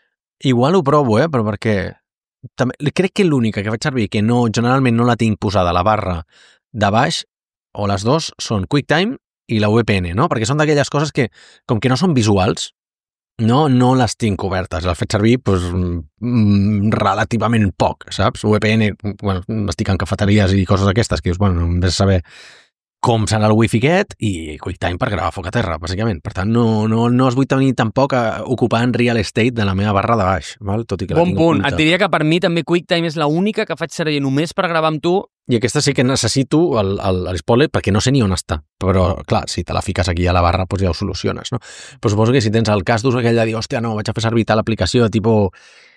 igual ho provo, eh? Però perquè també, crec que l'única que faig servir que no, generalment no la tinc posada a la barra de baix, o les dos, són QuickTime i la V P N, no? Perquè són d'aquelles coses que, com que no són visuals, no, no les tinc obertes. Les faig servir pues, mm, relativament poc, saps? V P N, bueno, estic en cafeteries i coses d'aquestes que dius, bueno, hem de saber com serà el wifi aquest, i QuickTime per gravar foc a terra, bàsicament. Per tant, no, no, no es vull tenir tampoc a ocupar en real estate de la meva barra de baix, val? Tot i que bon la tinc punt. oculta. Et diria que per mi també QuickTime és l'única que faig servir només per gravar amb tu. I aquesta sí que necessito l'Spotlight perquè no sé ni on està. Però, clar, si te la fiques aquí a la barra, doncs ja ho soluciones, no? Però suposo que si tens el cas d'ús aquell de dir, hòstia, no, vaig a fer servir tal aplicació, tipus...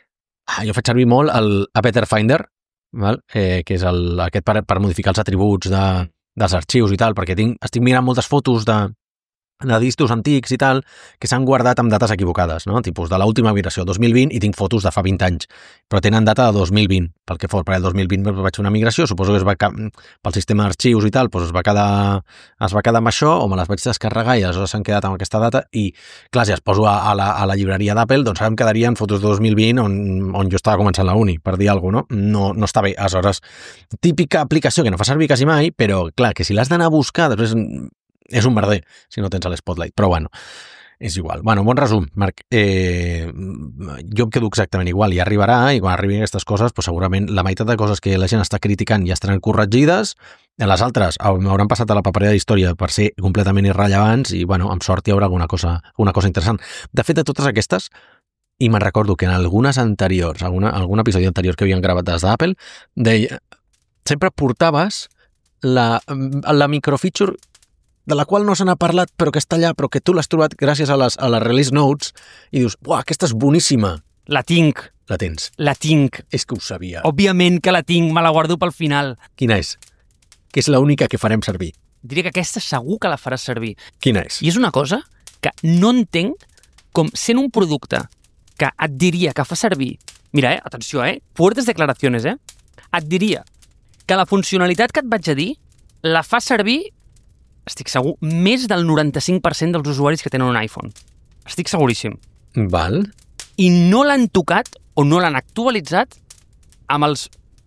Ah, jo faig servir molt el Better Finder, val? Eh, que és el, aquest per, per modificar els atributs de, dels arxius i tal, perquè tinc, estic mirant moltes fotos de, de discos antics i tal, que s'han guardat amb dates equivocades, no? Tipus de l'última migració, dos mil vint, i tinc fotos de fa vint anys, però tenen data de dos mil vint, pel que fos, perquè el dos mil vint vaig fer una migració, suposo que es va, pel sistema d'arxius i tal, doncs es va quedar, es va quedar amb això, o me les vaig descarregar i aleshores s'han quedat amb aquesta data, i clar, si es poso a, a, la, a la llibreria d'Apple, doncs ara em quedarien fotos de dos mil vint on, on jo estava començant la uni, per dir alguna cosa, no? No, no està bé. Aleshores, típica aplicació que no fa servir quasi mai, però clar, que si l'has d'anar a buscar, després és un merder, si no tens l'Spotlight. Però bueno, és igual. Bueno, bon resum, Marc. Eh, jo em quedo exactament igual. I arribarà, i quan arribin aquestes coses, pues segurament la meitat de coses que la gent està criticant ja estaran corregides, les altres m'hauran passat a la paperera d'història per ser completament irrellevants i, bueno, amb sort hi haurà alguna cosa, alguna cosa interessant. De fet, de totes aquestes, i me'n recordo que en algunes anteriors, alguna, algun episodi anterior que havien gravat des d'Apple, deia, sempre portaves la, la microfeature de la qual no se n'ha parlat, però que està allà, però que tu l'has trobat gràcies a les, a les release notes, i dius, uah, aquesta és boníssima. La tinc. La tens. La tinc. És que ho sabia. Òbviament que la tinc, me la guardo pel final. Quina és? Que és l'única que farem servir. Diria que aquesta segur que la faràs servir. Quina és? I és una cosa que no entenc com sent un producte que et diria que fa servir... Mira, eh, atenció, eh, fuertes declaraciones, eh? Et diria que la funcionalitat que et vaig a dir la fa servir, estic segur, més del noranta-cinc per cent dels usuaris que tenen un iPhone. Estic seguríssim. Val. I no l'han tocat o no l'han actualitzat amb els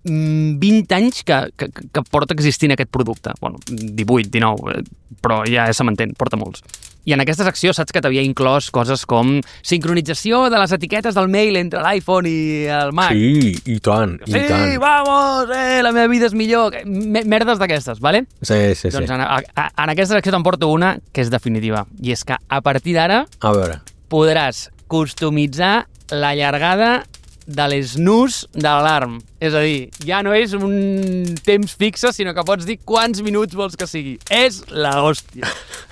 vint anys que, que, que porta existint aquest producte. Bueno, divuit, dinou, però ja se m'entén, porta molts. I en aquesta secció saps que t'havia inclòs coses com sincronització de les etiquetes del mail entre l'iPhone i el Mac. Sí, i tant, i sí, tant. vamos, eh, la meva vida és millor. Merdes d'aquestes, vale? Sí, sí, sí. Doncs en, a, en aquesta secció t'emporto una que és definitiva. I és que a partir d'ara A veure. podràs customitzar la llargada de les nus de l'alarm. És a dir, ja no és un temps fixe, sinó que pots dir quants minuts vols que sigui. És la hòstia.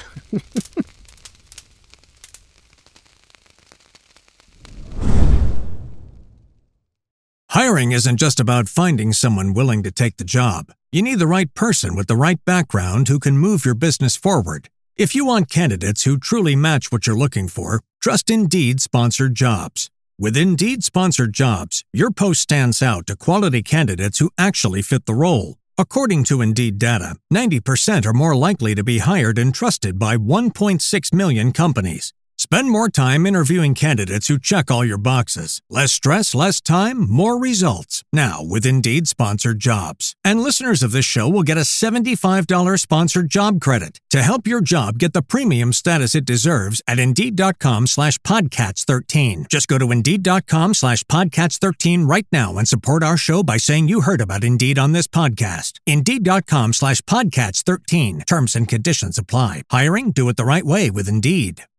Hiring isn't just about finding someone willing to take the job. You need the right person with the right background who can move your business forward. If you want candidates who truly match what you're looking for, trust Indeed Sponsored Jobs. With Indeed Sponsored Jobs, your post stands out to quality candidates who actually fit the role. According to Indeed data, ninety percent are more likely to be hired and trusted by one point six million companies. Spend more time interviewing candidates who check all your boxes. Less stress, less time, more results. Now with Indeed Sponsored Jobs. And listeners of this show will get a seventy-five dollars sponsored job credit to help your job get the premium status it deserves at Indeed.com slash Podcats 13. Just go to Indeed.com slash Podcats 13 right now and support our show by saying you heard about Indeed on this podcast. Indeed.com slash Podcats 13. Terms and conditions apply. Hiring? Do it the right way with Indeed.